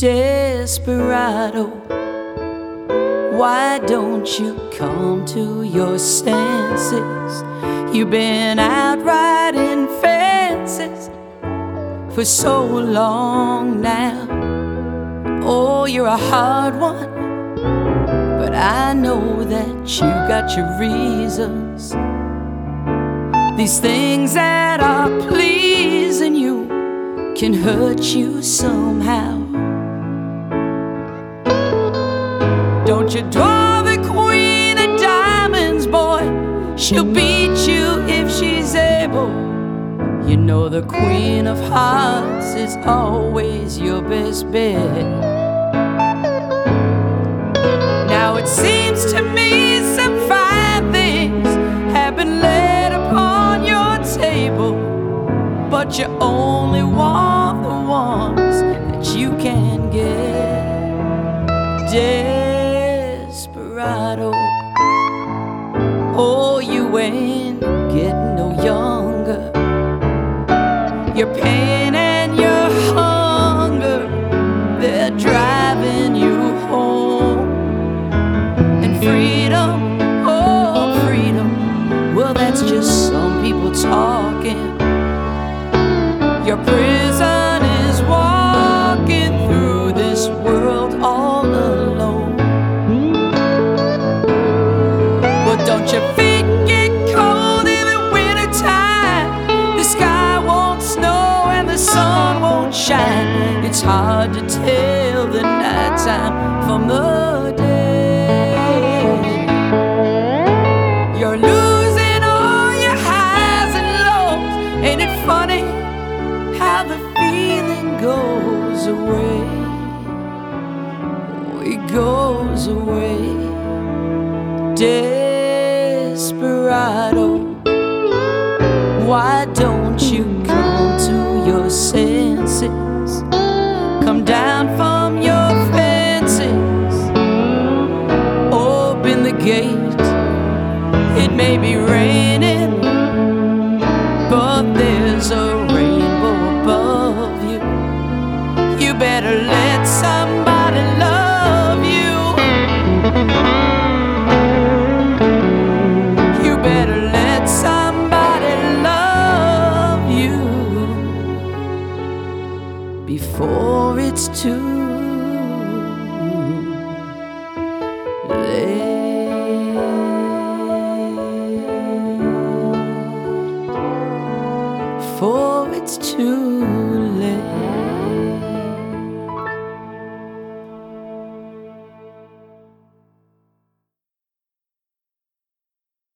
Desperado, why don't you come to your senses? You've been out riding fences for so long now. Oh, you're a hard one, but I know that you got your reasons. These things that are pleasing you can hurt you somehow. Don't you draw the queen of diamonds, boy. She'll beat you if she's able. You know the queen of hearts is always your best bet. Now it seems to me some fine things have been laid upon your table, but you only want the ones that you can get. Desperado, oh, you ain't getting no younger. Your pain and your hunger, they're driving you home. And freedom, oh freedom, well that's just some people talking. Your prison is walking through this world all alone. But don't your feet get cold in the wintertime? The sky won't snow and the sun won't shine. It's hard to tell the nighttime from the day. You're losing all your highs and lows. Ain't it funny how the feeling goes away? Oh, it goes away. Desperado, why don't you come to your senses? Come down from your fences, open the gate. It may be raining, but there's a rainbow above you. You better let somebody love you. You better let somebody love you before it's too late. Before it's too late.